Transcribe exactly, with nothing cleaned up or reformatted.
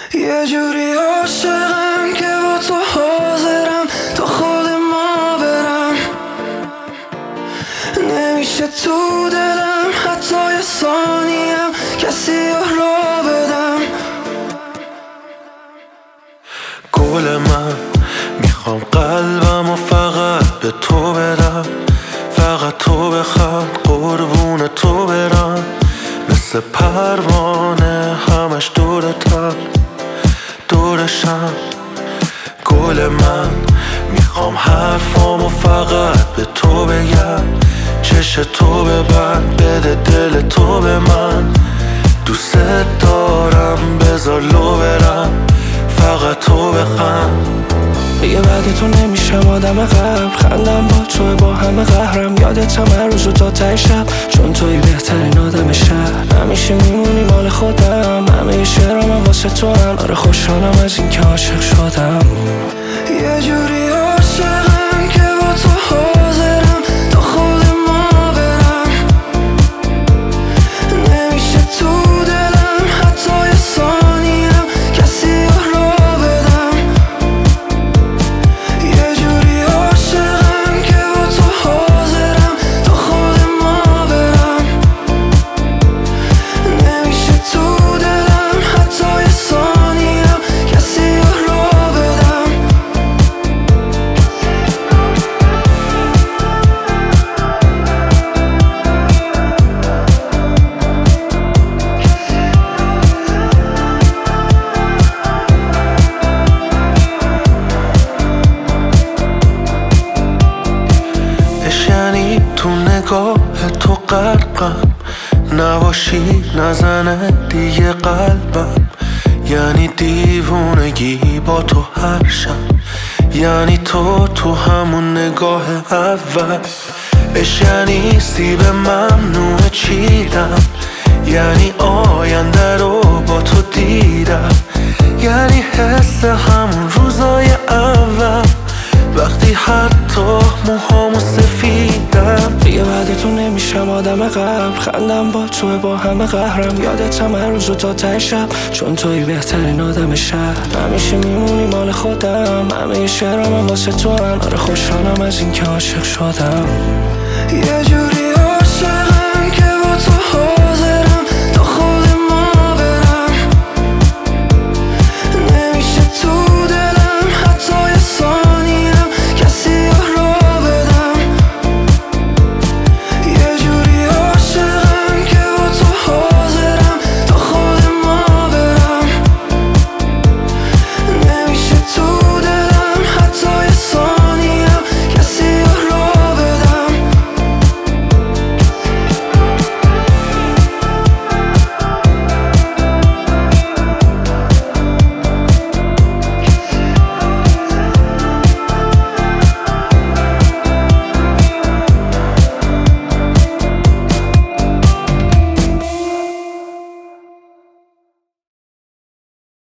یه جوری عاشقم که با تو حاضرم تا خود ما برم، نمیشه تو دلم حتی یه ثانیم کسی را بدم. گل من میخوام قلبم و فقط به تو بدم، فقط تو بخوام قربون تو برم، مثل پروانه همش دورتم دورشم. گل من میخوام حرفامو فقط به تو بگم، چش تو ببند بده دل تو به من، دوست دارم بذار لو برم فقط تو بخند. دیگه بعد تو نمیشم آدم قبل، خندم با تو با همه قهرم، یادتم هر روز و تا ته شب، چون توی بهترین آدم شهر، همیشه میمونی مال خودم، همه شعرام هم واسه تو هم، آره خوشحالم از این که عاشق شدم. یه جوری عاشقم که با تو حاضرم تا خود ما برم، نمیشه تو دلم حتی یه ثانیم کسی را بدم. یه جوری عاشقم که با تو حاضرم تا خود ما برم، نمیشه تو دلم حتی یه ثانیم کسی را بدم. یعنی تو نگاه تو غرقم، نباشی نزنه دیگه قلبم، یعنی دیوونگی با تو هر شب، یعنی تو تو همون نگاه اول، اش یعنی سیب ممنوع چیدم، یعنی آینده رو با تو دیدم، یعنی حس همون روزای اول وقتی حتی موهامو سفیدم. دیگه بعد تو نمیشم آدم قبل، خندم با تو با همه قهرم، یادتم هر روز و تا ته شب، چون توی بهترین آدم شهر، همیشه میمونی مال خودم، همه شعرام هم واسه تو هم، آره خوشحالم از این که عاشق شدم. یه جوری